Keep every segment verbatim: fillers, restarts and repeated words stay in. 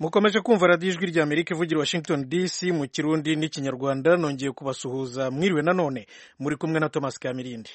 mukomeje kumva radiyo ijwi rya Amerika ivugira Washington D C mu kirundi n'ikinyarwanda. Nongeye kubasuhuza, mwiriwe nanone, muri kumwe na Thomas Kamirindi.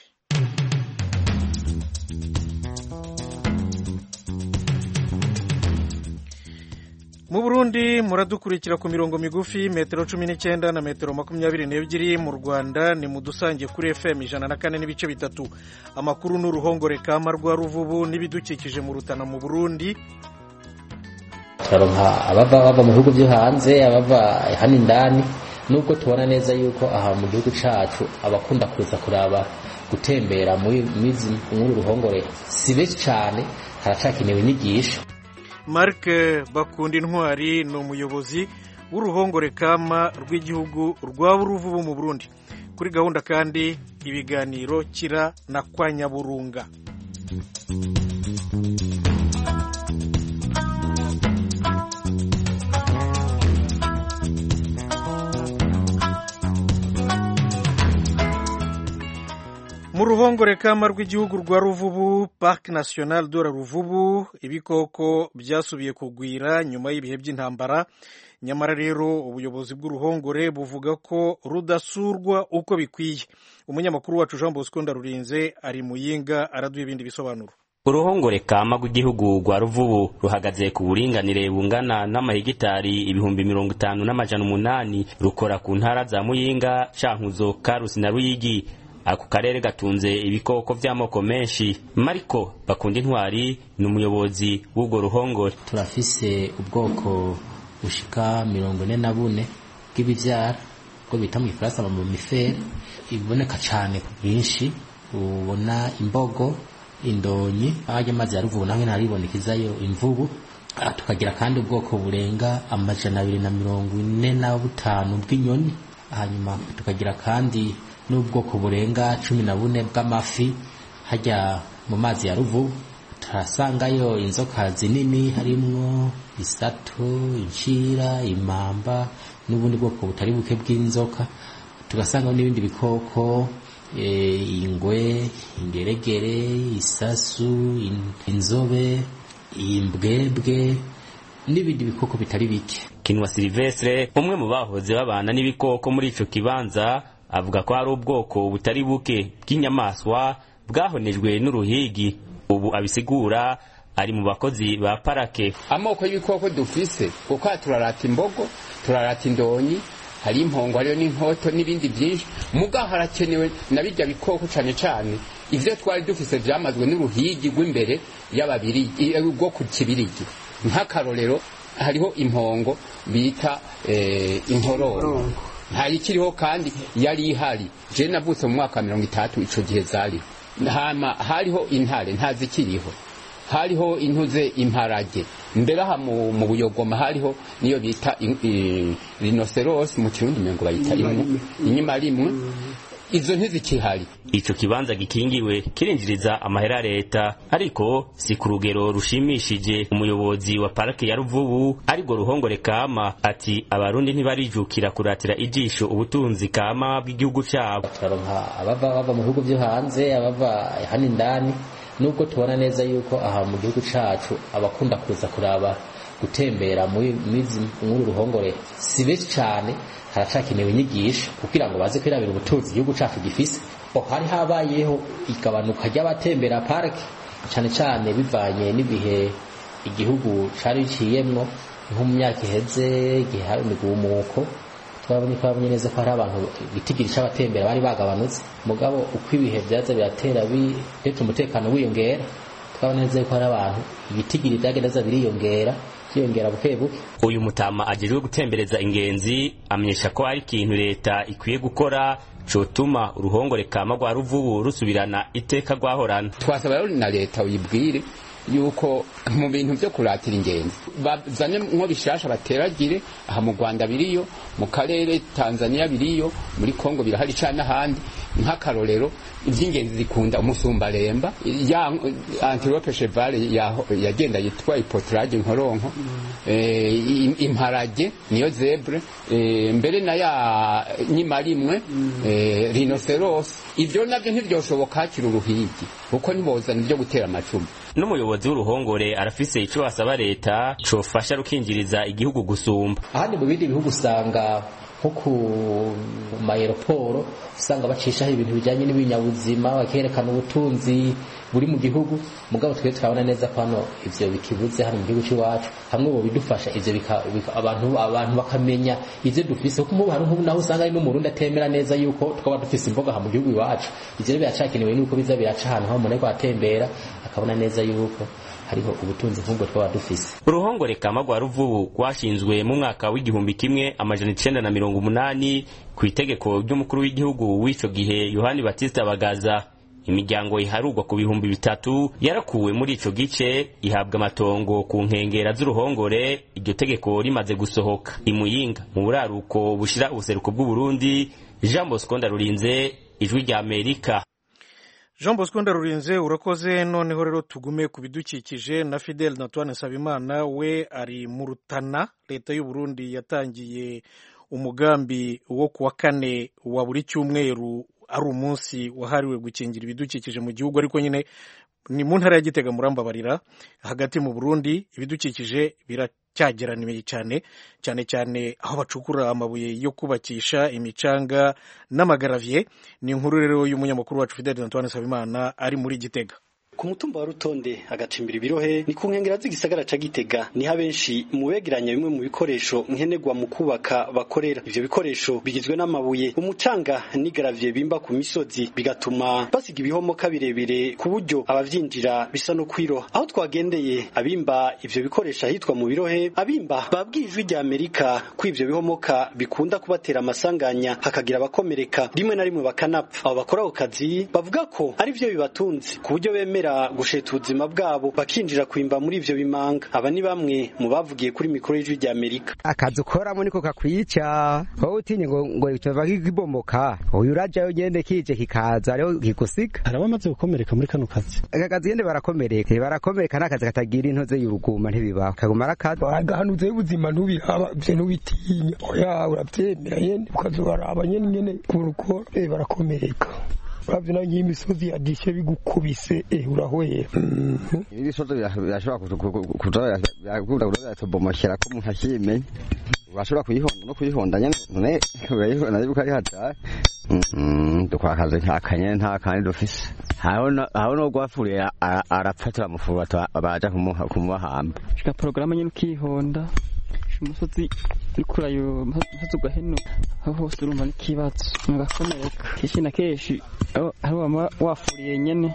Mu Burundi muradukurikira ku mirongo migufi metero cumi n'icyenda na metero makumyabiri n'ebyiri. Mu Rwanda ni mudusange kuri F M ijana na kane n'ibice bitatu. Amakuru n'uruhongore kama rwa Ruvubu n'ibidukikije mu Rutana mu Burundi. Twaronka abava bava mu bihugu byo hanze, abava hano indani, nubwo tubona neza yuko aha mu gihugu cacu abakunda kuza kuraba gutembera muri mizi muri ruhongore si benshi cyane, haracakenewe inyigisho. Mark Bakundintwari ni umuyobozi w'uruhongore kama rw'igihugu rwa Ruvubu mu Burundi. Kuri gahunda kandi ibiganiro kira na kwa Nyaburunga. Mu ruhongore kama rw'igihugu rwa Ruvubu, Parc National de la Ruvubu, ibikoko byasubiye kugwira nyuma y'ibihe by'intambara. Nyamara rero ubuyobozi bw'uruhongore buvuga ko rudasurwa uko bikwiye. Umunyamakuru wacu Jean Bosco Ndarurinze ari Muyinga araduha ibindi bisobanuro. Uruhongore kama rw'igihugu rwa Ruvubu ruhagaze ku buringanire bungana n'amahegitari ibihumbi mirongo itanu n'amajana umunani, rukora ku ntara za Muyinga, Cankuzo, Karusi na Ruyigi. Ako karere gatunze ibikoko vy'amoko menshi. Mariko Bakundintwari ni umuyobozi w'ubwo ruhongore. Turafise ubwoko bushika mirongo ine na bune bw'ibivyara bwo bita mu Ifaransa mu mamifere, iboneka cane ku bwinshi. Ubona imbogo, indonyi, aje mazi ya Ruvubu naho ntaribonekazayo imvubu. Tukagira kandi ubwoko burenga amajana abiri na mirongo ine na butanu bw'inyoni. Hanyuma tukagira kandi n'ubwoko burenga cumi na bune bw'amafi. Hajya mu mazi ya Ruvubu turasangayo inzoka zinini, harimwo isato, incira, imamba n'ubundi bwoko butari buke bw'inzoka. Tugasanga n'ibindi bikoko, e, ingwe, ingeregere, isasu, in, inzobe, imbwebwe n'ibindi bikoko bitari bike. Kinwa Silvestre, umwe mu bahoze babana n'ibikoko muri ico kibanza, avuga ko ari ubwoko butari buke bw'inyamaswa bwahonejwe n'uruhigi. Ubu abisigura ari mu bakozi ba parake. Amoko y'ibikoko dufise kuko turarata imbogo, turarata indonyi, hari impongo, hariyo n'inkoto n'ibindi byinshi. Muga harakenewe na bijya bikoko cane cane ivyo twari dufise vyamazwe n'uruhigi rw'imbere y'ababiri bwo ku Kibirigi. Nk'akarorero hariho impongo bita eh, inkororo. Nta ikiriho kandi yari ihari. Je navutse mu mwaka mirongo itatu ico gihe zari. Hama hariho intare ntazikiriho. Hariho intuze imparage. Mbere aha mu, mu Buyogoma hariho niyo bita rhinoceros mu Kirundi mengo bayita imwe. Inyuma rimwe. Izo ntizikihari. Ico kibanza gikingiwe kirinjiriza amahera leta, ariko si ku rugero rushimishije. Umuyobozi wa parake ya Ruvubu ariko ruhongore kama ati abarundi ntibarijukira kuratira ijisho ubutunzi kama bw'igihugu cyabo. Twaronka abava bava mu bihugu byo hanze, abava hano indani, nubwo tubona neza yuko aha mu gihugu cacu abakunda kuza kuraba gutembera muri mizi muri ruhongore si benshi cyane, haracakenewe inyigisho kugira ngo baze kwirabira ubutunzi igihugu cacu gifise. O hari habayeho igabanuka ry'abatembera parike cyane cyane bivanye n'ibihe igihugu cari ciyemwo, nko mu myaka iheze igihe hari imigumuko. Twabonye ko abanye neza ko hari abantu bitigira cy'abatembera bari bagabanutse. Mugabo uko ibihe byaza biratera bituma umutekano wiyongera, twabonye neza ko hari abantu bitigira byagendaza biriyongera yongera buke buke. Uyu mutama ajejwe gutembereza ingenzi amenyesha ko ari ikintu leta ikwiye gukora cotuma uruhongore kama rwa Ruvubu rusubirana iteka rwahorana. Twasaba rero na leta uyibwire yuko mu bintu byo kuratira ingenzi bazane nko bishasha bateragire. Aha mu Rwanda biriyo, mu karere Tanzania biriyo, muri Kongo birahari cyane ahandi. Nk'akarorero iby'ingenzi zikunda umusumbaremba, ya antilope cheval yagenda yitwa ipotrage nkoronko, eh, imparage niyo zebre, eh, mbere na ya nyima rimwe, eh, rhinoceros. Ibyo nabyo ntibyoshoboka hakiri uruhigi kuko ntibozana byo gutera amacumu. N'umuyobozi umuyobozi w'uruhongore arafise ico asaba leta cofasha rukinjiriza igihugu gusumba. Ahandi mu bindi bihugu usanga nko ku mayeroporo usanga bacishaho ibintu bijanye n'ibinyabuzima bakerekana ubutunzi buri mu gihugu, mugabo twe turabona neza ko hano ivyo bikibuze hano mu gihugu cy'iwacu. Hamwe bo bidufasha ivyo abantu abantu bakamenya ivyo dufise, kuko mu hari nk'ubu naho usanga ari no mu Burundi atemera neza yuko twaba dufise imboga ha mu gihugu iwacu. Ivyo rero biracakenewe nuko biza biraca ahantu ho umuntu atembera akabona neza yuko hariho ubutunzi nk'ubwo twaba dufise. Uruhongore kama rwa Ruvubu rwashinzwe mu mwaka w'igihumbi kimwe amajana icenda na mirongo umunani ku itegeko ry'umukuru w'igihugu w'ico gihe Yohani Batista Bagaza. Imiryango iharugwa ku bihumbi bitatu yarakuwe muri ico gice ihabwa amatongo ku nkengera z'uruhongore iryo tegeko rimaze gusohoka. Imuyinga mu buraruko bushira ubuseruko bw'u Burundi, Jean Bosco Ndarurinze, Ijwi rya Amerika. Jean Bosco Ndarurinze urakoze. Noneho rero tugume ku bidukikije na Fidel Antoine Nsabimana, we ari mu Rutana. Leta y'u Burundi yatangiye umugambi wo kuwa kane wa buri cyumweru ari umunsi wahariwe gukingira ibidukikije mu gihugu, ariko nyine ni mu ntara ya Gitega murambabarira. Hagati mu Burundi ibidukikije biracyageraniye cyane cyane cyane aho bacukura amabuye yo kubakisha imicanga n'amagaravye. Ni inkuru rero y'umunyamakuru wacu Fidel Antoine Nsabimana ari muri Gitega. Ku mutumba wa Rutonde agacimbira ibirohe ni ku nkengera z'igisagara ca Gitega, niho abenshi mu begeranya bimwe mu bikoresho nkenerwa mu kubaka bakorera. Ivyo bikoresho bigizwe n'amabuye, umucanga n'igaravye bimba ku misozi, bigatuma basiga ibihomoka birebire ku buryo abavyinjira bisa no kwiroha. Aho twagendeye abimba ivyo bikoresho ahitwa mu birohe, abimba babwiye Ijwi rya Amerika ko ivyo bihomoka bikunda kubatera amasanganya hakagira abakomereka, rimwe na rimwe bakanapfa. Abo bakora ako kazi bavuga ko ari vyo bibatunze ku buryo bemera gusheta ubuzima bwabo bakinjira kwimba muri ivyo bimanga. Aba ni bamwe mu bavugiye kuri mikoro y'Ijwi rya Amerika. Akazi ukoramo niko kakwica, wowe utinye ngo ngo icova kibomoka, uyu urajayo nyende kije kikaza rero kigusiga. Arabamaze gukomereka muri kano kazi. Aka kazi nyende barakomereka, barakomereka n'akazi katagira intoze y'uruguma ntibibaho. Kaguma arakazi agahanuze y'ubuzima ntubihaba bye ntubitinya. Oya urabyemera yende ukazobaraba nyene nyene kuruko eh barakomereka. Ravina y'imisozi adishe bigukubise eh urahwera. Ibi soto birashobora kuzoya yakunda kuzoya tobomashira ko umuntu ashime. Urashobora kuyihonda no kuyihondanya none urayihonda yuko ari hata. Mhm dukwakaze akanye nta kandi dufise. Haho haho no gwafuriye arapfatira mufuru baja kumuha kumahamba. Shika programme nyine ukihonda. Umusozi ukurayo umusozi ugaheno aho hose urumva n'ikibazo mugakomereka kishi na keshi aho wafuriye nyene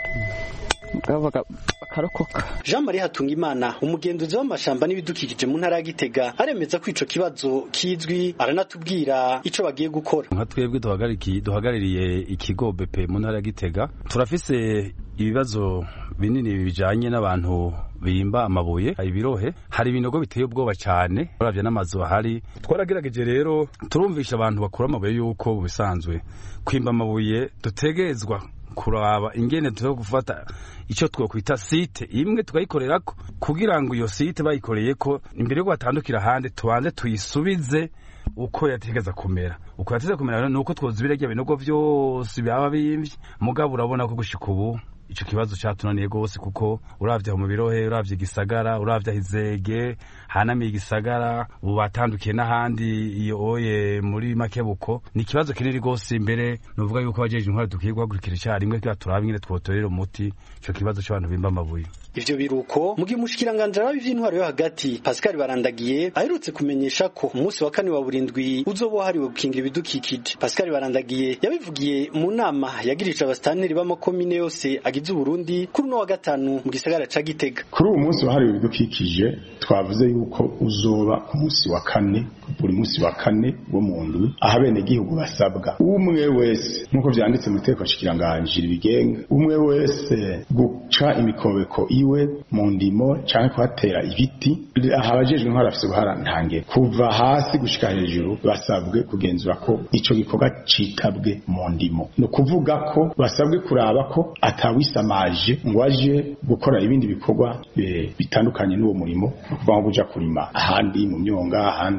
bakarokoka. Jean Marie Hatungimana umugenduzi w'amashamba n'ibidukikije mu ntara ya Gitega aremeza ko ico kibazo kizwi, aranatubwira ico bagiye gukora. Nka twebwe duhagariki duhagaririye ikigo B P mu ntara ya Gitega turafise ibibazo binini bijanye n'abantu bimba amabuye ibirohe, hari ibinogo biteye ubwoba cyane uravye n'amazu ahari. Twaragerageje rero turumvisha abantu bakura amabuye yuko bisanzwe kwimba amabuye dutegezwa kuraba ingene tuzo gufata ico twokwita site imwe tukayikorerako, kugira ngo iyo site bayikoreyeko imbere yo batandukira hande tubanze tuyisubize uko yategeza kumera. Uko yategeza kumera nuko twozubira rya binogo vyose byaba bimvye, mugabo urabona ko gushika ubu ico kibazo cyatunaniye gose, kuko uravye mu birohe uravye gisagara uravye Izege hanamiye igisagara ubu batandukiye n'ahandi iyo oye muri Makebuko. Ni kibazo kinini gose, imbere nuvuga yuko abajeje intwara dukiye guhagurukira icyarimwe kwa turabe ingene twotorera umuti ico kibazo cy'abantu bimba amabuye. Ivyo biruko mugihe umushikiranganje w'ivy'intwaro yo hagati Pascal Barandagiye aherutse kumenyesha ko umunsi wa kane wa burindwi uzoba hariwe gukingira ibidukikije. Pascal Barandagiye yabivugiye mu nama yagirije abastanteri b'amakomine yose agize Burundi kuri no wa gatanu mu gisagara ca Gitega. Kuri uwo munsi wahariwe ibidukikije twavuze yuko uzoba ku munsi wa kane, buri munsi wa kane wo mu ndwi, aho bene gihugu basabwa umwe wese nkuko vyanditse mu teko shikiranganje bigenga, umwe wese guca imikobeko iwe mu ndimo canke kuhatera ibiti. Abajejwe intwaro bafise guhara ntange kuva hasi gushika hejuru basabwe kugenzura ko ico gikorwa citabwe mu ndimo, no kuvuga ko basabwe kuraba ko atawisamaje ngo aje gukora ibindi bikorwa bitandukanye n'uwo murimo, kuva ngo kuja kurima ahandi mu myonga ahandi canke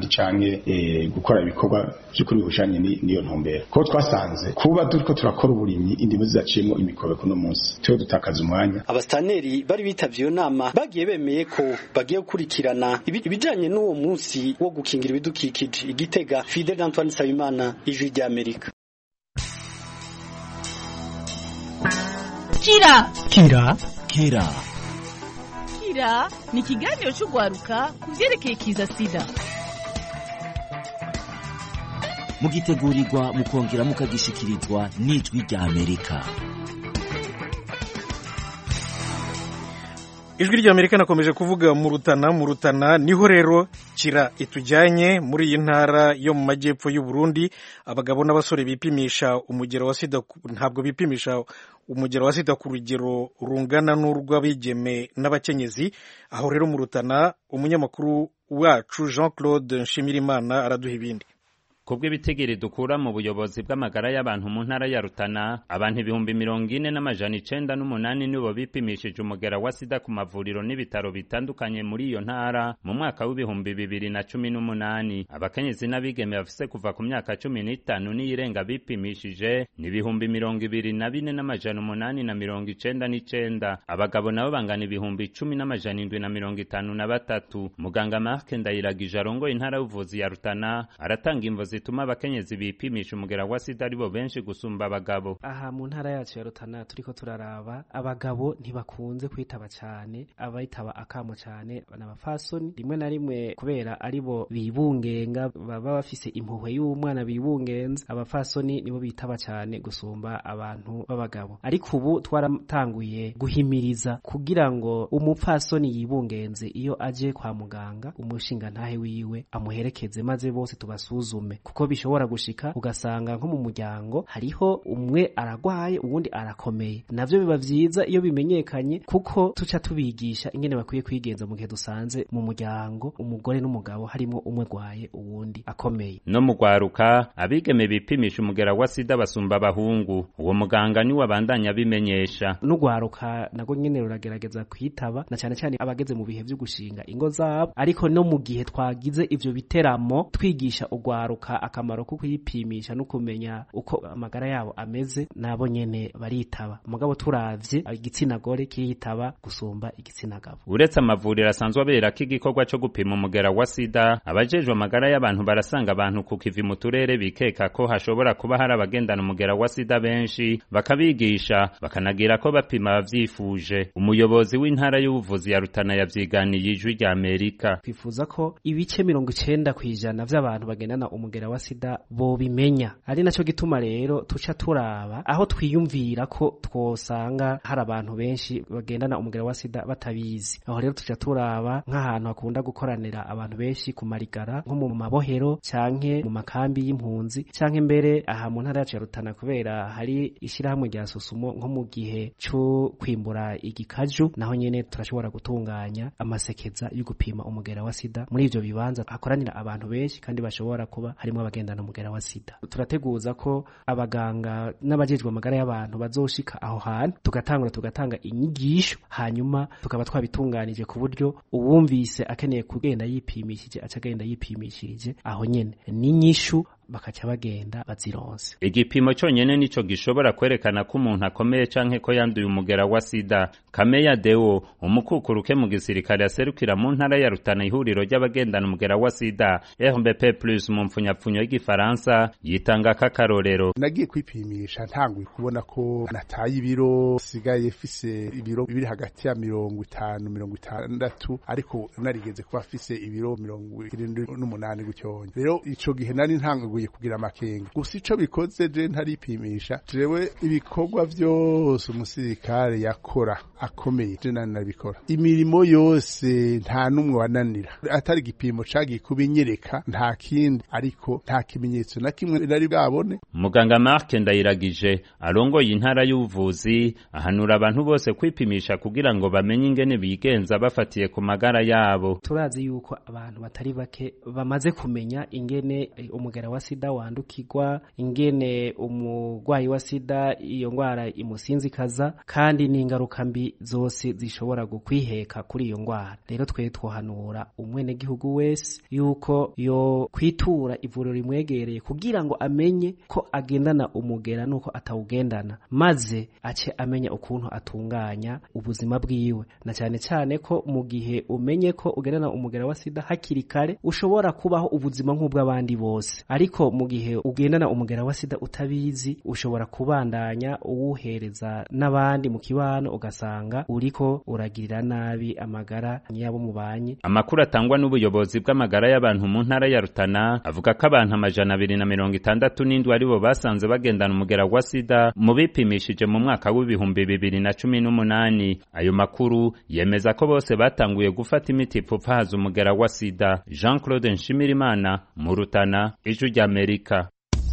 dushobore eh, gukora ibikorwa by'ukuri bihushanye n'iyo ntumbero ko twasanze kuba turiko turakora uburimyi indimo zizaciyemo imikobeko no munsi twe dutakaza umwanya. Abastaneri bari bitavye iyo nama bagiye bemeye ko bagiye gukurikirana ibijanye n'uwo munsi wo gukingira ibidukikije. Igitega, Fidel Antoine Nsabimana, Ijwi rya Amerika. Kira Kira Kira Kira ni ikiganiro cy'ugwaruka ku vyerekeye kiza sida. Mugitegurirwa mukongera mukagishikirizwa n'Ijwi rya Amerika. Ijwi rya Amerika nakomeje kuvuga mu Rutana mu Rutana niho rero Kira itujyanye muri iyi ntara yo mu majyepfo y'u Burundi. Abagabo n'abasore bipimisha umugero wa sida, ntabwo bipimisha umugero wa sida ku rugero rungana n'urw'abigeme n'abakenyezi. Aho rero mu Rutana umunyamakuru wacu Jean Claude Nshimirimana araduha ibindi. Kubwe bitegere dukura mu buyobozi bw'amagara y'abantu mu ntara ya Rutana, abantu ibihumbi mirongo ine n'amajana icenda n'umunani nibo bipimishije umugera wa sida ku mavuriro n'ibitaro bitandukanye muri iyo ntara mu mwaka w'ibihumbi bibiri na cumi n'umunani. Abakenyezi n'abigeme bafise kuva ku myaka cumi n'itanu n'iyirenga bipimishije ni ibihumbi mirongo ibiri na bine n'amajana umunani na mirongo icenda n'icenda. Abagabo nabo bangana ibihumbi cumi n'amajana indwi na mirongo itanu na batatu. Muganga Mark Ndayiragije arongoye intara y'ubuvuzi ya Rutana aratanga imvo zituma abakenyezi bipimisha umugera wa sida aribo benshi gusumba abagabo. Aha mu ntara yacu ya Rutana turiko turaraba abagabo ntibakunze kwitaba cyane, abayitaba akamo cyane n'abafasoni rimwe na rimwe kubera aribo bibungenga baba bafise impuhwe y'umwana bibungenza. Abafasoni nibo bitaba cyane gusumba abantu b'abagabo, ariko ubu twaratanguye guhimiriza kugira ngo umupfasoni yibungenze iyo aje kwa muganga umushinga ntahe wiwe amuherekeze maze bose tubasuzume, kuko bishobora gushika ugasanga nko mu muryango hariho umwe aragwaye uwundi arakomeye. Navyo biba vyiza iyo bimenyekanye, kuko tuca tubigisha ingene bakwiye kwigenza mu gihe dusanze mu muryango umugore n'umugabo harimo umwe gwaye uwundi akomeye. No mugwaruka abigeme bipimisha umugera wa sida basumba abahungu, uwo muganga ni wabandanya bimenyesha. N'ugwaruka nago nyene ruragerageza kwitaba na cyane cyane abageze mu bihe byo gushinga ingo zabo, ariko no mu gihe twagize ivyo biteramo twigisha ugwaruka akamaro ko kuyipimisha no kumenya uko amagara yabo ameze, nabo nyene baritaba. Mugabo turavye igitsina gore kiritaba gusumba igitsina gabo. Uretse amavuriro asanzwe aberako igikorwa cyo gupima umugera wa sida, abajejwe amagara y'abantu barasanga abantu ku kivi mu turere bikeka ko hashobora kuba hari abagendana umugera wa sida benshi, bakabigisha bakanagira ko bapima abavyifuje. Umuyobozi w'intara y'ubuvuzi ya Rutana yavyiganiye Ijwi rya Amerika. Twifuza ko ibice mirongo icenda kw'ijana vy'abantu bagendana umugera wa sida bo bimenya. Ari naco gituma rero tuca turaba aho twiyumvira ko twosanga hari abantu benshi bagendana umugera wa sida batabizi. Aho rero tuca turaba nk'ahantu hakunda gukoranira abantu benshi ku marigara nko mu mabohero canke mu makambi y'impunzi, canke mbere aha mu ntara yacu ya Rutana kubera hari ishirahamwe rya Susumo nko mu gihe cyo kwimbura igikaju, naho nyene turashobora gutunganya amasekeza yo gupima umugera wa sida muri ivyo bibanza hakoranira abantu benshi kandi bashobora kuba harimo abagendana umugera wa sida. Turateguza ko abaganga n'abajejwe amagara y'abantu bazoshika aho hantu, tugatangura tugatanga inyigisho, hanyuma tukaba twabitunganije ku buryo uwumvise akeneye kugenda yipimishije acagenda yipimishije aho nyene n'inyishu bakaca bagenda bazironse. Igipimo cyonyene nico gishobora kwerekana ko umuntu akomeye canke ko yanduye umugera wa sida. Kameya Deo, umukukuruke mu gisirikare aserukira mu ntara ya Rutana ihuriro ry'abagendana umugera wa sida R B P plus mu mfunyapfunyo y'igifaransa, yitanga kakarorero. Nagiye kwipimisha ntangwe kubona ko nataye ibiro, sigaye fise ibiro bibiri hagati ya mirongo itanu mirongo itandatu, ariko narigeze kuba fise ibiro mirongo irindwi n'umunani gucyonye. Rero ico gihe nari ntanguye kugira amakenga. Gusa ico bikoze je ntaripimisha, jewe ibikorwa vyose umusirikare yakora akomeye je nani nabikora. Imirimo yose nta numwe wananira, atari igipimo cagiye kubinyereka nta kindi, ariko nta kimenyetso na kimwe nari bwabone. Muganga Mark Ndayiragije arongoye intara y'ubuvuzi ahanura abantu bose kwipimisha kugira ngo bamenye ingene bigenza bafatiye ku magara yabo. Turazi yuko abantu batari bake bamaze kumenya ingene umugera wa sida wandukirwa, ingene umurwayi wa sida iyo ngwara imusinzikaza, kandi n'ingaruka mbi zose zishobora gukwiheka kuri iyo ngwara. Rero twe twohanura umwene gihugu wese yuko yo kwitura ivuriro rimwegereye kugira ngo amenye ko agendana umugera nuko atawugendana, maze ace amenya ukuntu atunganya ubuzima bwiwe, na cyane cyane ko mu gihe umenye ko ugendana umugera wa sida hakiri kare ushobora kubaho ubuzima nk'ubw'abandi bose. Ariko mu gihe ugendana umugera wa sida utabizi, ushobora kubandanya uwuhereza n'abandi mu kibano, ugasanga uriko uragirira nabi amagara y'abo mubanye. Amakuru atangwa n'ubuyobozi bw'amagara y'abantu mu ntara ya Rutana avuga ko abantu amajana abiri na mirongo itandatu n'indwi aribo basanze bagendana umugera wa sida mu bipimishije mu mwaka w'ibihumbi bibiri na cumi n'umunani. Ayo makuru yemeza ko bose batanguye gufata imiti ipfupfahaza umugera wa sida. Jean Claude Nshimirimana, mu Rutana, Ijwi ry'Amerika.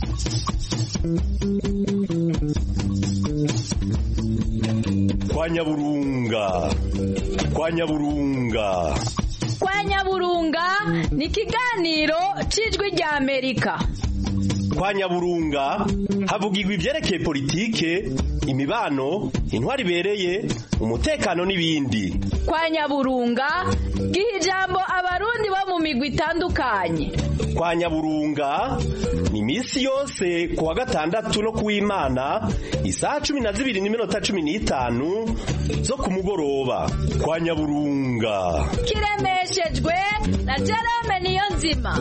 Kwa Nyaburunga, kwa Nyaburunga, kwa Nyaburunga ni ikiganiro c'Ijwi ry'Amerika. Kwa Nyaburunga havugirwa ivyerekeye politike, imibano, intwari ibereye, umutekano n'ibindi. Kwa Nyaburunga giha ijambo abarundi bo mu migwi itandukanye. Kwa Nyaburunga ni misi yose kuwa gatandatu no kuw'Imana isaha cumi na zibiri n'iminota cumi n'itanu zo ku mugoroba. Kwa Nyaburunga kiremeshejwe na Jerome Niyonzima.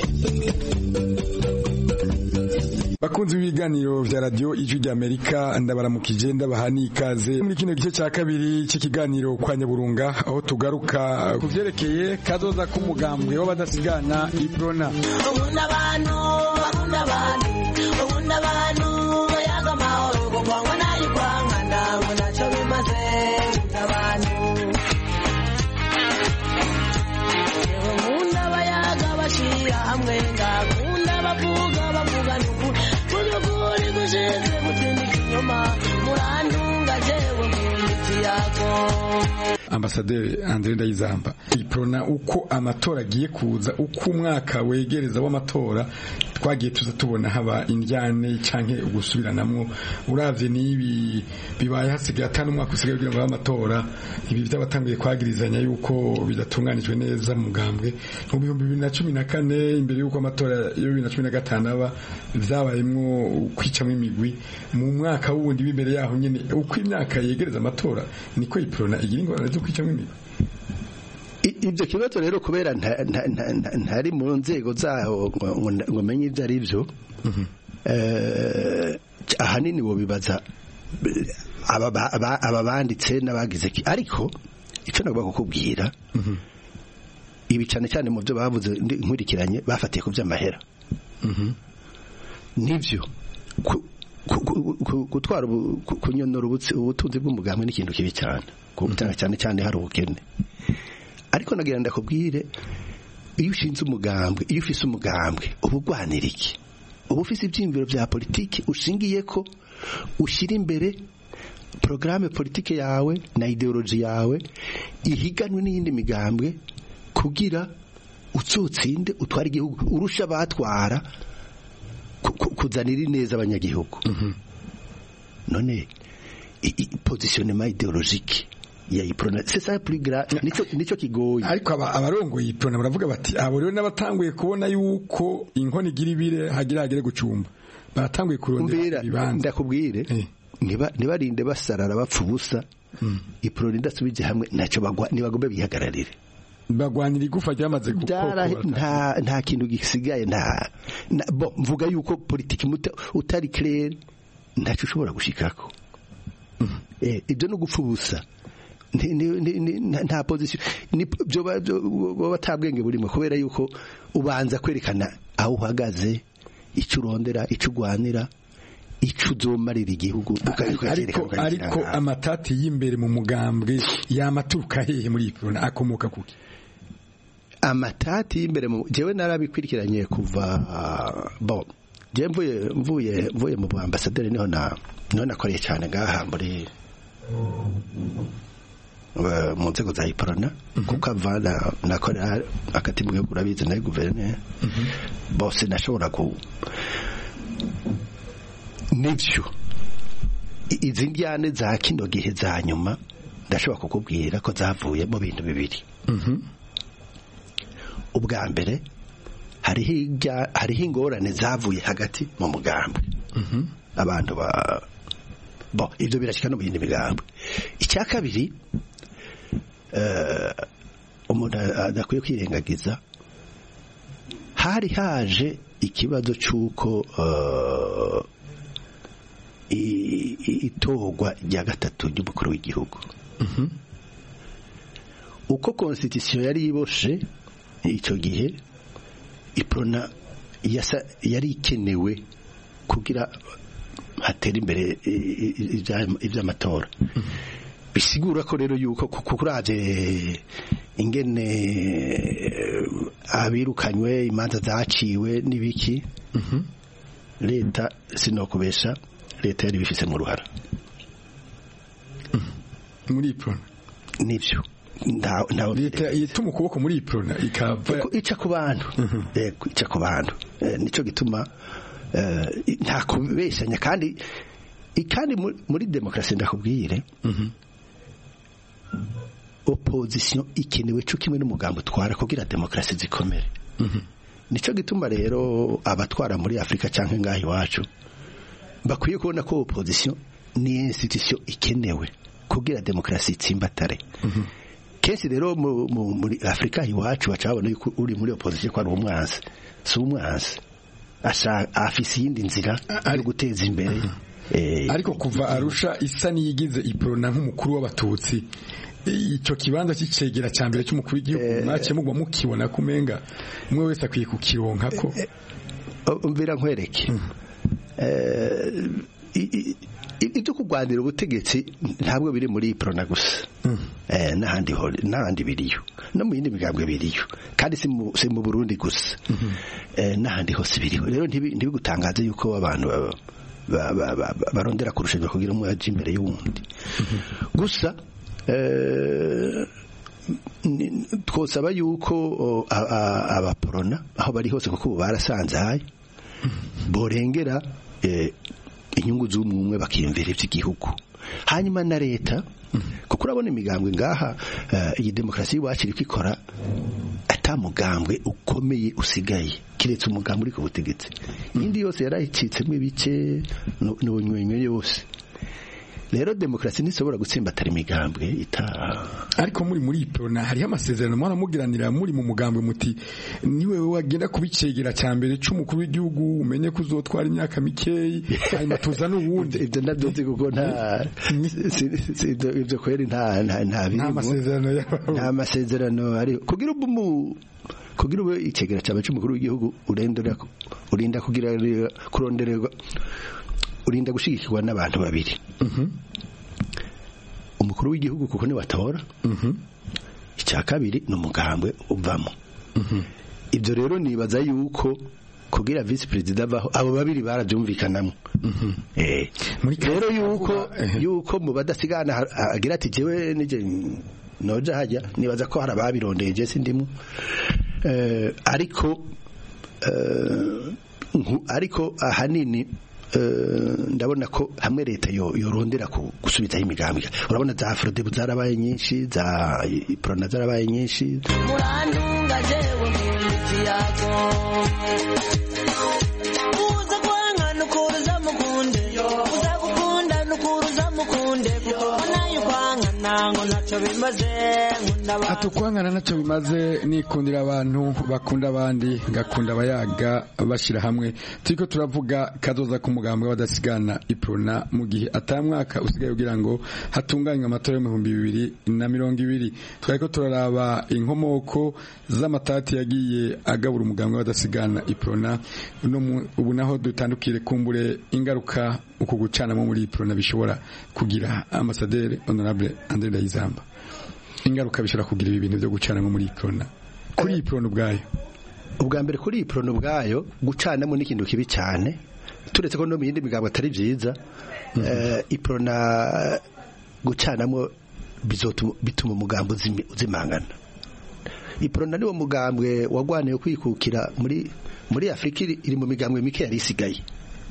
Bakunzi b'ibiganiro vya radio Ijwi ry'Amerika, ndabaramukije ndabahani ikaze muri kino gice cya kabiri cy'ikiganiro Kwa Nyaburunga, aho tugaruka kuvyerekeye kazoza k'umugambwe w'abadasigana Iprona. Ubunda abantu bakunda abantu ubunda abantu bayaga mahoro kwangwa nayi kwangana munacho bimaze abantu ubunda bayaga bashira hamwe ngakunda bavuga bavuga nuku kuri gushize mutindi kinyoma murandunga jewe nk'imiti yako. Ambasaderi Andre Ndayizamba, Iprona uko amatora agiye kuza, uko umwaka wegereza w'amatora, twagiye tuza tubona haba indyane canke ugusubiranamwo. Uravye nibi bibaye hasigaye atanu umwaka usigaye kugira ngo amatora, ibi byabatanguye kwagirizanya yuko bidatunganijwe neza mu mugambwe. Mu bihumbi bibiri na cumi na kane imbere yuko amatora ya bibiri na cumi na gatanu aba, vyabayemwo kwicamwo imigwi. Mu mwaka wundi w'imbere yaho nyene, uko imyaka yegereza amatora niko Iprona igira ingorane zo kwicamwo imigwi. Ibyo kibazo rero kubera ntari mu nzego zaho ngo menye ibyo ari byo, ahanini bo bibaza aba banditse n'abagize ki. Ariko icyo nagomba kukubwira, ibi cyane cyane mu byo bavuze nkurikiranye bafatiye ku by'amahera. Nibyo gutwara kunyonora ubutunzi bw'umugambwe ni ikintu kibi cyane, cyane cyane hari ubukene. Ariko nagira ndakubwire, iyo ushinze umugambwe, iyo ufise umugambwe uba ugwanira iki? Uba ufise ibyiyumviro bya politiki ushingiye ko ushyira imbere programme politike yawe na ideology yawe ihiganwe n'iyindi migambwe kugira utsotsinde utwara igihugu urusha batwara kuzanira neza abanyagihugu. None positionnement idéologique ya Iprona c'est ça plus grave, nico nico kigoye. Ariko abarongo Iprona baravuga bati abo rero n'abatanguye kubona yuko inkoni igira ibire hagira hagere gucumba, baratanguye kurondera ibibanza. Ndakubwire niba nibarinde basarara bapfa ubusa, Iprona ndasubije hamwe naco bagwa nibagombe bihagararire, bagwanira igufa ryamaze gukora. Nta nta kintu gisigaye, nta bo mvuga yuko politiki utari clair ntaco ushobora gushikako. Eh ibyo no gupfa ubusa nta position ni byo batabwenge burimo, kubera yuko ubanza kwerekana aho uhagaze, icyo urondera, icyo ugwanira, icyo uzomarira igihugu. Ariko ariko amatati y'imbere mu mugambwe yamaturuka hehe muri Iprona, akomoka kuki? Amatati y'imbere mu jewe narabikwirikiranye kuva bon je mvuye mvuye mvuye mu ambasaderi niho na niho nakoreye cyane ngaha muri mu nzego za iprona kuko avana nakorera akati mu gihugu urabizi na guverineri bose nashobora ku nivyo izi njyane za kino gihe za nyuma ndashobora kukubwira ko zavuye mu bintu bibiri ubwa mbere hariho ingorane zavuye hagati mu mugambwe abantu ba bo ibyo birashika no mu yindi migambwe icya kabiri umuntu adakwiye kwirengagiza hari haje ikibazo cy'uko itorwa rya gatatu ry'umukuru w'igihugu uko constitution yari iboshe icyo gihe iprona yari ikenewe kugira hatera imbere iby'amatora bisigura ko rero yuko kuraje ingene abirukanywe imanza zaciwe n'ibiki leta sinokubesha leta yari bifise mu ruhara muri iprona nivyo leta yituma ukuboko muri iprona ikava ica ku bantu yego ica ku bantu nico gituma nta kubeshanya kandi kandi muri demokarasi ndakubwire opposition ikenewe cyo kimwe n'umugambo utwara kugira demokarasi zikomere nico gituma rero abatwara muri Afrika canke ngaho iwacu bakwiye kubona ko opposition ni institution ikenewe kugira demokarasi itsimbatare kenshi rero muri Afrika iwacu bacabona yuko uri muri opposition kwa rumwansi si umwansi afise yindi nzira yo guteza imbere ariko kuva Arusha isa niyigize iprona nk'umukuru w'abatutsi icyo kibanza cy'icegera cya mbere cy'umukuru w'igihugu mwace mugwa mukibona kumenga umwe wese akwiye kukironka ko umvira nkwereke ibyo kurwanira ubutegetsi ntabwo biri muri iprona gusa n'ahandi n'ahandi biriyo no mu yindi migambwe biriyo kandi si mu Burundi gusa n'ahandi hose biriho rero ntibigutangaze yuko abantu barondera kurusha kugira umwe aje imbere y'uwundi gusa twosaba yuko abaporona aho bari hose kuko barasanzaye borengera inyungu z'umwe bakiyumvira iby'igihugu hanyuma na leta kuko urabona imigambwe ngaha iyi demokarasi y'iwacu iri kwikora atamugambwe ukomeye usigaye kiretse umugambwe uri ku butegetsi iyindi yose yarayicitsemo ibice n'ubunywenyo yose rero demokarasi ntisobora gutsimbatara imigambwe itaha ariko muri muri iprona hariho amasezerano mwana mugiranira muri mu mugambwe muti niwe wagenda kubicegera cya mbere cy'umukuru w'igihugu umenye ko uzotwara imyaka mikeyi hanyuma tuza n'ubundi ibyo ndabyoze kuko nta ibyo kweri nta nta nta masezerano nta masezerano ari kugira ubu kugira ube icegera cya cy'umukuru w'igihugu urendera urinda kugira kurondererwa urinda gushigikirwa n'abantu babiri umukuru w'igihugu kuko ni batora icya kabiri ni umugambwe uvamo ibyo rero nibaza yuko kugira vice president avaho abo babiri barabyumvikanamo rero yuko yuko mu badasigana agira ati jewe nije noja hajya nibaza ko hari ababirondeye je sindimo ariko ariko ahanini ndabona ko hamwe leta yorondera gusubizaho imigambi urabona za Afrodebu zarabaye nyinshi za Iprona zarabaye nyinshi murantunga jewe nk'imiti yako uza kwanga nukuruza mukunde uza gukunda nukuruza mukunde kuko nayo kwanga nango naco bimaze atukwangana naco bimaze nikundira abantu bakunda abandi ngakunda abayaga bashira hamwe turiko turavuga kazoza ku mugambwe w'abadasigana Iprona mu gihe atamwaka usigaye kugira ngo hatunganywe amatora yo mu bihumbi bibiri na mirongo ibiri twariko turaraba inkomoko z'amatati yagiye agabura umugambwe w'abadasigana Iprona ubu naho dutandukire kumbure ingaruka uko gucanamo muri Iprona bishobora kugira ambasaderi honorable André Ndayizamba ingaruka bishobora kugira ibi bintu byo gucanamo muri Iprona kuri Iprona ubwayo ubwa mbere kuri Iprona ubwayo gucanamo n'ikintu kibi cyane turetse ko no mu yindi migabo atari byiza Iprona gucanamo bizotuma bituma umugambo uzimangana. Iprona niwo mugambwe wagwaniye kwikukira muri muri Afrika iri mu migambwe mike yari isigaye.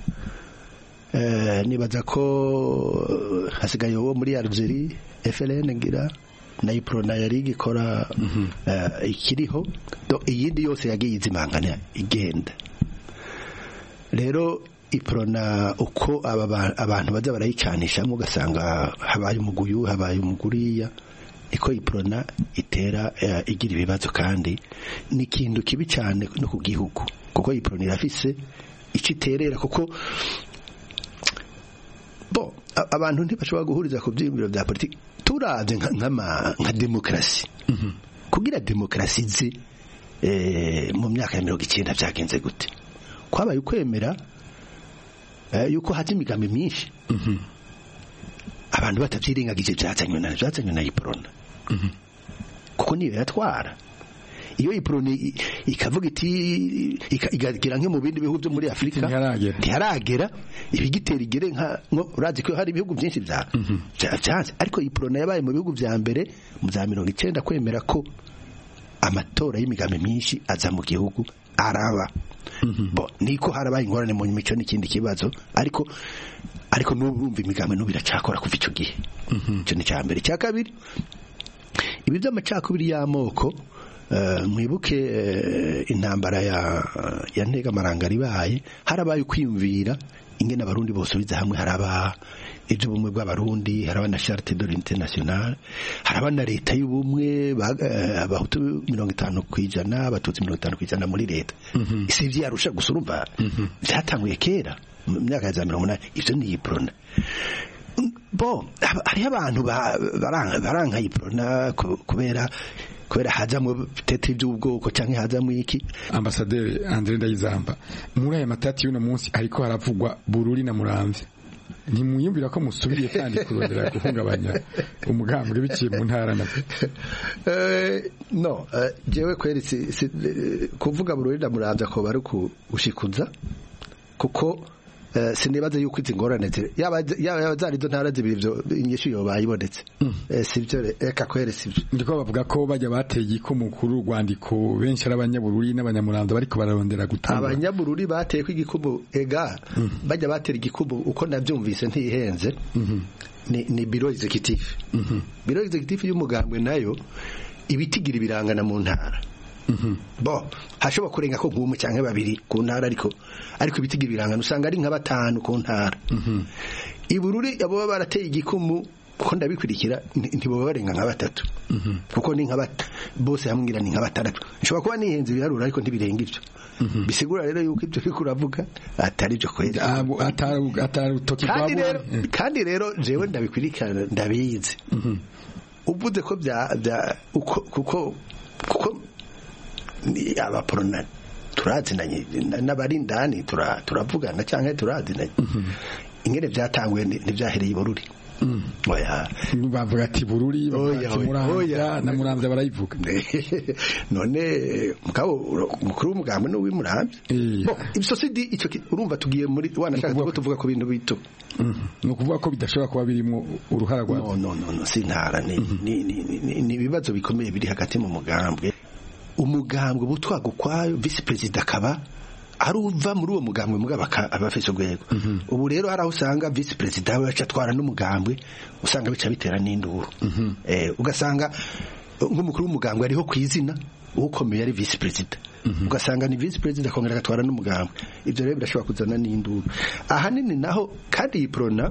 Eh nibaza ko hasigaye wo muri Algeria F L N ngira na Iprona yari gikora uh, ikiriho do iyindi yose yagiye izimangana igenda. Rero Iprona uko aba abantu baza barayicanisha mu gasanga habaye umuguyu habaye umuguriya iko Iprona itera uh, igira ibibazo kandi ni kintu kibi cyane no ku gihugu kuko Iprona irafise iciterera kuko bo abantu ntibashobora guhuriza ku by'imbiro bya politiki turavye nk'ama nka demokrasi mm -hmm. kugira demokrasi ze eh, mu myaka ya mirongo icyenda byagenze gute kwabaye ukwemera eh, yuko hati imigambi myinshi mm -hmm. abantu batavyiringagije byazanywe na byazanywe na Iprona mm -hmm. kuko niyo yatwara iyo Iprona ikavuga iti igagira nke mu bindi bihugu byo muri Afrika ntiharagera ibigitera igere nka urazi ko hari ibihugu byinshi bya byanze ariko Iprona yabaye mu bihugu bya mbere mu za mirongo icyenda kwemera ko amatora y'imigambi myinshi aza mu gihugu araba bo niko harabaye ingorane mu mico n'ikindi kibazo ariko ariko n'ubumva imigambi n'ubiracakora kuva ico gihe cyo ni cya mbere cya kabiri ibi by'amacakubiri y'amoko Uh, mwibuke uh, intambara ya ya ntega marangari baye harabaye kwiyumvira ingene abarundi bose biza hamwe haraba ibyo bumwe bw'abarundi haraba na charte de l'international haraba na leta y'ubumwe abahutu uh, mirongo itanu kwijana abatutsi mirongo itanu kwijana muri leta mm -hmm. isivye yarusha gusurumva byatanguye mm -hmm. kera mu myaka ya mirongo umunani ivyo ni Iprona bo hari abantu baranga baranga Iprona kubera kubera hazamwe tete by'ubwoko canke hazamwe iki. Ambasaderi Andre Ndayizamba muri aya matati y'uno munsi ariko haravugwa Bururi na Muramvya ntimuyumvira ko musubiriye kandi kurondera guhungabanya umugambwe biciye mu ntara na eh no jewe kweri kuvuga Bururi na Muramvya ko bari kushikuza kuko Uh, sinibaze yuko izi ngorane yaba yaba zari do ntara zibiri byo inyishu yo bayibonetse mm. eh, sivyo eka kwere sivyo ndiko bavuga ko bajya bateye ko mukuru rwandiko benshi arabanyabururi n'abanyamurambo bariko bararondera gutanga abanyabururi bateye ko igikubu ega mm. bajya batera igikubu uko navyumvise ntihenze mm -hmm. ni ni biro executive mm -hmm. biro executive y'umugambwe nayo ibitigira birangana mu ntara Mhm. Bo hashobora kurenga ko nk'umwe cyangwa babiri ku ntara ariko ariko ibitigira birangana usanga ari nka batanu ku ntara. Mhm. Ibururi abo barateye igikumu ko ndabikurikira ntibo barenga nka batatu. Mhm. Kuko ni nka bat bose hamwira ni nka batandatu. Nshobora kuba nihenze biharura ariko ntibirenga ibyo. Mhm. Bisigura rero yuko ibyo biko uravuga atari byo kwezi. Atari atari utoki kandi rero kandi rero jewe ndabikurikirana ndabizi. Mhm. Uvuze ko bya bya uko kuko kuko ni abaporona turazinanye n'abarindani turavugana cyangwa turazinanye ingene byatanguye ntibyahereye Bururi oya bavuga ati Bururi bavuga na Muramvya barayivuga none mukabo mukuru w'umugambo no w'Imuramvya bo ibisosidi icyo urumva tugiye muri wanashaka ko tuvuga ku bintu bito no kuvuga ko bidashobora kuba birimo uruhara rwa no no no sintara ni ni ibibazo bikomeye biri hagati mu mugambwe umugambwe butwaga kwayo vice president akaba aruva muri uwo mugambwe mugaba abafise gwego mm -hmm. ubu rero hari aho usanga vice president baca twara n'umugambwe usanga bica bitera n'induru mm -hmm. eh ugasanga nk'umukuru w'umugambwe ariho kwizina ukomeye ari vice president mm -hmm. ugasanga ni vice president akongera gatwara n'umugambwe ibyo rero birashobora kuzana n'induru ahanini naho kandi Iprona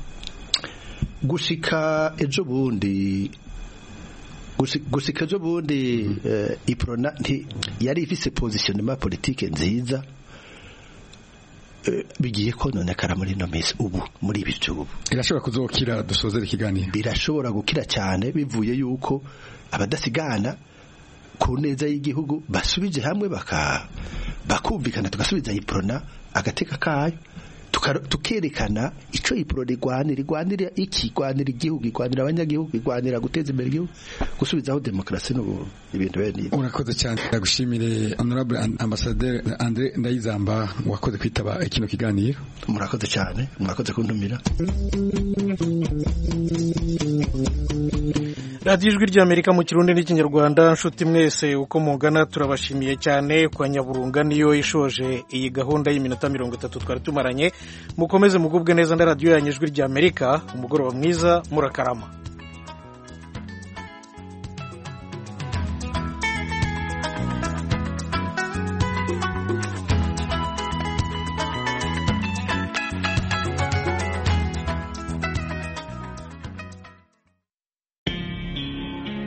gushika ejo bundi gushika ejo bundi uh, Iprona nti yari ifise positionnement politique nziza uh, bigiye kononekara muri no mesi ubu muri bicubu irashobora kuzokira dusozera ikiganiro birashobora gukira cyane bivuye yuko abadasigana ku neza y'igihugu basubije hamwe baka bakumvikana tugasubiza Iprona agateka kayo tukerekana ico Iprona igwanira igwanira iki igwanira igihugu igwanira abanyagihugu igwanira guteza imbere igihugu gusubizaho demokrasi no ibintu bene urakoze cyane ndagushimire honorable ambassadeur Andre Ndayizamba wakoze kwitaba kino kiganiro murakoze cyane murakoze kuntumira radiyo ijwi ry'Amerika mu kirundi n'ikinyarwanda. nshuti mwese uko mungana turabashimiye cyane. Kwa Nyaburunga niyo ishoje iyi gahunda y'iminota mirongo itatu twari tumaranye. Mukomeze mugubwe neza na radiyo yanyu ijwi ry'Amerika. Umugoroba mwiza, murakarama.